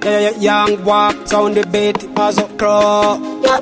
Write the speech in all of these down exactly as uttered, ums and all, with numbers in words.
yeah, yeah, young walk, sound the beat, mazo pro.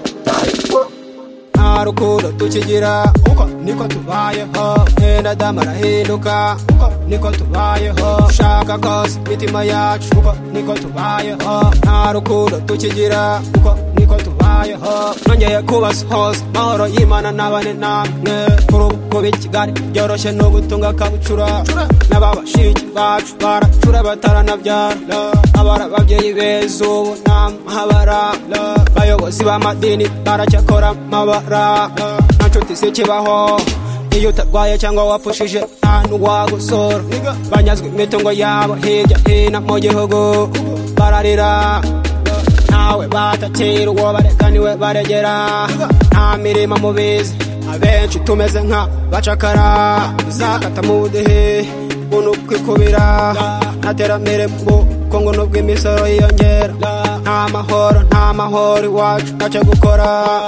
Nta rukundo tukigira, uko niko tubayeho. Enda damara hinduka, uko niko tubayeho. Shaka kose mitima yacu, uko niko tubayeho. Nta rukundo tukigira, uko niko tubayeho. Nongeye kubasuhuza, mahoro y'Imana n'abane namwe. Kuri ubu kuba i Kigali byoroshye no gutunga kabucura. N'ababashiki bacu baracura bataranabyara. Abari ababyeyi beza ubu n'amahabara. Bayobozi b'amadini baracyakora amabara. Nta nshuti zikibaho iyo utarwaye cyangwa wapfushije nta n'uwagusura. Banyazwe imitungo yabo hirya hino mu gihugu bararira. Ntawe batakira uwo bareka niwe baregera. Nta mirimo mubizi abenshi tumeze nka bacakara. Zakata mu budehe bunu kwikubira. Nta terambere mu Kongo nubwo imisoro yiyongera. Nta mahoro nta mahoro iwacu ntacyo gukora.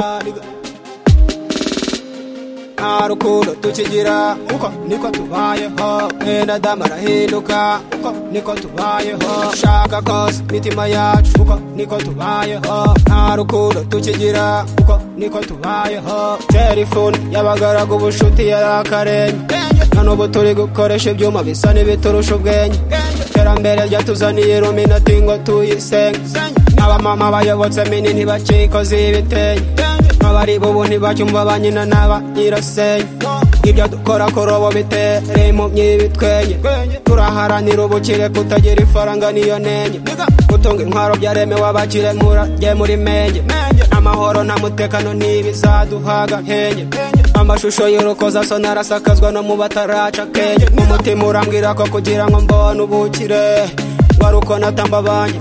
Nta rukundo tukigira, uko niko tubayeho. Enda damara hinduka, uko niko tubayeho. Shaka kose mitima yacu, uko niko tubayeho. Nta rukundo tukigira, uko niko tubayeho. Telefone y'abagaragu ubushuti yarakarenge. None ubu turi gukoresha ibyuma bisa n'ibiturusha ubwenge. Terambere ryatuzaniye Illuminati ngo tuyisenge. N'abamama bayobotse minini bakikoze ibitenge. Abari bubu ntibacyumva ba nyina n'aba nyirasenge. Ibyo dukora kurobo bitere mu myibitwenye. Turaharanira ubukire kutagira ifaranga niyo nenye. Gutunga intwaro byaremewe abakire murajye muri menge. Amahoro nta mutekano ntibizaduhaga henye. Amashusho y'urukozasoni arasakazwa no mu bataraca kenge. Umutima urambwira ko kugira ngo mbone ubukire wari uko natamba abanye.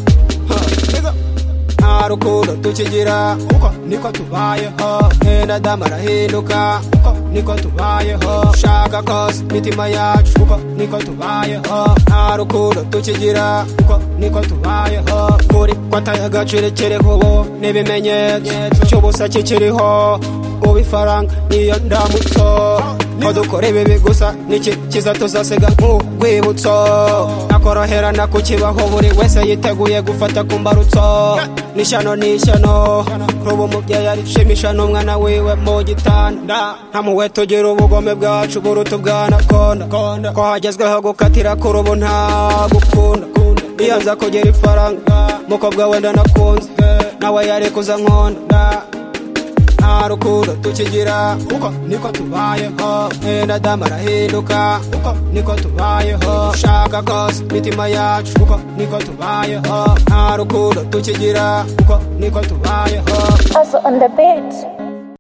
Nta rukundo tukigira, uko niko tubayeho. Enda damara hinduka, uko niko tubayeho. Shaka kose mitima yacu, uko niko tubayeho. Nta rukundo tukigira, uko niko tubayeho. Kuri kwataye agaciro kiriho ubu n'ibimenyetso cy'ubusa kikiriho. Ubu ifaranga niyo ndamutso. Ko dukora ibibi gusa niki kiza tuzasiga nk'urwibutso. Nakoroherana kukibaho buri wese yiteguye gufata ku mbarutso. Nishyano nishyano kuba umubyeyi arishimisha n'umwana wiwe mu gitanda. Nta muwe tugira ubugome bwacu buruta ubwanakonda. Ko hagezweho gukatira kuri ubu nta gukunda. Iyo nza kugira ifaranga mukobwa wenda nakunze nawe yari kuza nkonda. Nta rukundo tukigira, uko niko tubayeho. Enda damara hinduka, uko niko tubayeho. Shaka kose mitima yacu, uko niko tubayeho. Nta rukundo tukigira, uko niko tubayeho. Also on the beat.